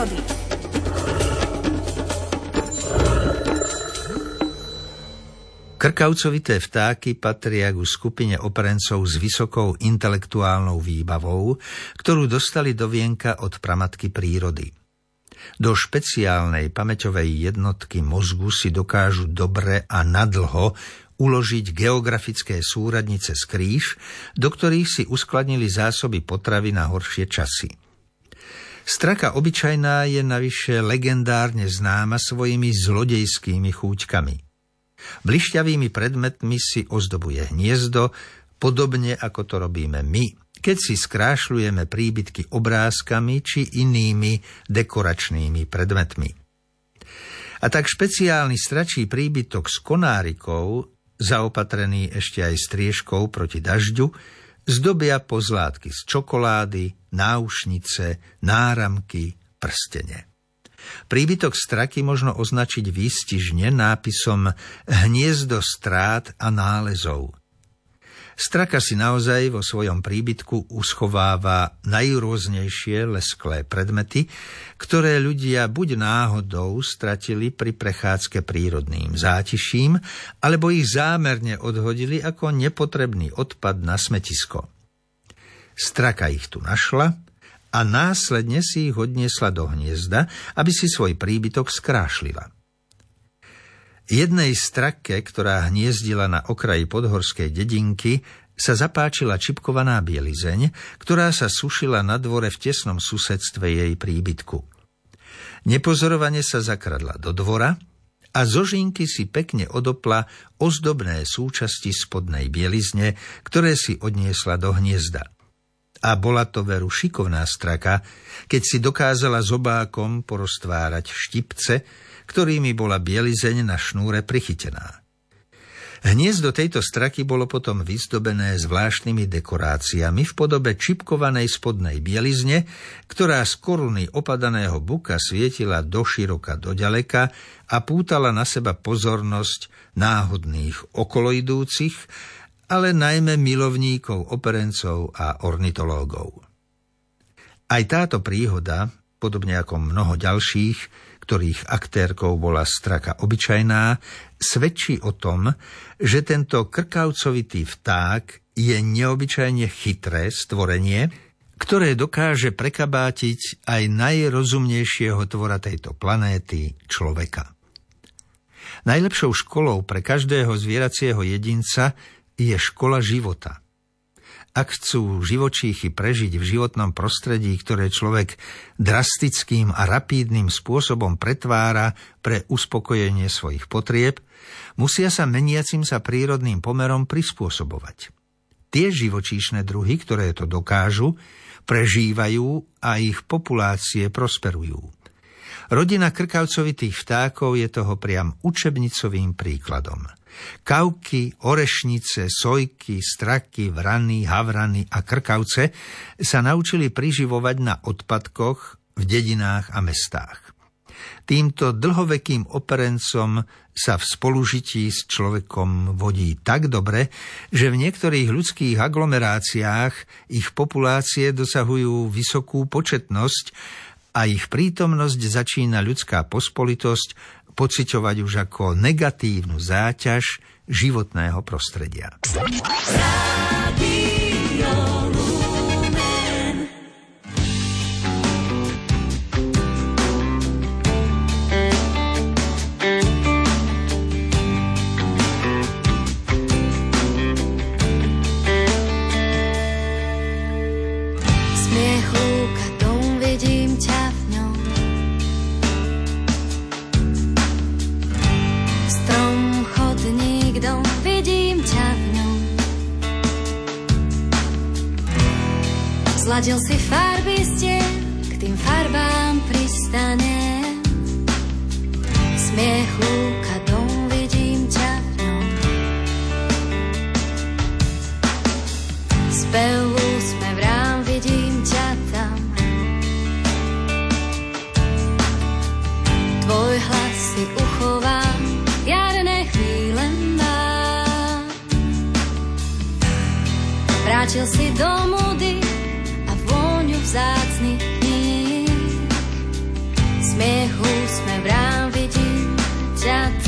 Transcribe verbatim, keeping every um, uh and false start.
prírody. Krkavcovité vtáky patria ku skupine operencov s vysokou intelektuálnou výbavou, ktorú dostali do vienka od pramatky prírody. Do špeciálnej pamäťovej jednotky mozgu si dokážu dobre a nadlho uložiť geografické súradnice z kríž, do ktorých si uskladnili zásoby potravy na horšie časy. Straka obyčajná je navyše legendárne známa svojimi zlodejskými chúťkami. Blišťavými predmetmi si ozdobuje hniezdo, podobne ako to robíme my, keď si skrášľujeme príbytky obrázkami či inými dekoračnými predmetmi. A tak špeciálny stračí príbytok s konárikou, zaopatrený ešte aj striežkou proti dažďu, zdobia pozlátky z čokolády, náušnice, náramky, prstene. Príbytok straky možno označiť výstižne nápisom Hniezdo strát a nálezov. Straka si naozaj vo svojom príbytku uschováva najrôznejšie lesklé predmety, ktoré ľudia buď náhodou stratili pri prechádzke prírodným zátiším, alebo ich zámerne odhodili ako nepotrebný odpad na smetisko. Straka ich tu našla a následne si ich odniesla do hniezda, aby si svoj príbytok skrášlila. Jednej strake, ktorá hniezdila na okraji podhorskej dedinky, sa zapáčila čipkovaná bielizeň, ktorá sa sušila na dvore v tesnom susedstve jej príbytku. Nepozorovane sa zakradla do dvora a zo žinky si pekne odopla ozdobné súčasti spodnej bielizne, ktoré si odniesla do hniezda. A bola to veru šikovná straka, keď si dokázala zobákom poroztvárať štipce, ktorými bola bielizeň na šnúre prichytená. Hniezdo tejto straky bolo potom vyzdobené zvláštnymi dekoráciami v podobe čipkovanej spodnej bielizne, ktorá z koruny opadaného buka svietila doširoka doďaleka a pútala na seba pozornosť náhodných okoloidúcich, ale najmä milovníkov operencov a ornitológov. Aj táto príhoda, podobne ako mnoho ďalších, ktorých aktérkou bola straka obyčajná, svedčí o tom, že tento krkavcovitý vták je neobyčajne chytré stvorenie, ktoré dokáže prekabátiť aj najrozumnejšieho tvora tejto planéty, človeka. Najlepšou školou pre každého zvieracieho jedinca je škola života. Ak chcú živočíchy prežiť v životnom prostredí, ktoré človek drastickým a rapídnym spôsobom pretvára pre uspokojenie svojich potrieb, musia sa meniacim sa prírodným pomerom prispôsobovať. Tie živočíšne druhy, ktoré to dokážu, prežívajú a ich populácie prosperujú. Rodina krkavcovitých vtákov je toho priam učebnicovým príkladom. Kavky, orešnice, sojky, straky, vrany, havrany a krkavce sa naučili priživovať na odpadkoch v dedinách a mestách. Týmto dlhovekým operencom sa v spolužití s človekom vodí tak dobre, že v niektorých ľudských aglomeráciách ich populácie dosahujú vysokú početnosť a ich prítomnosť začína ľudská pospolitosť pociťovať už ako negatívnu záťaž životného prostredia. Zladil si farby stien, k tým farbám pristane. Smiech lúka dom, vidím ťa v ňom. Spev úsmev rám, vidím ťa tam. Tvoj hlas si uchovám, jarné chvíle mám. Vrátil si do múdy vzácnych kníh. brán vidím ťa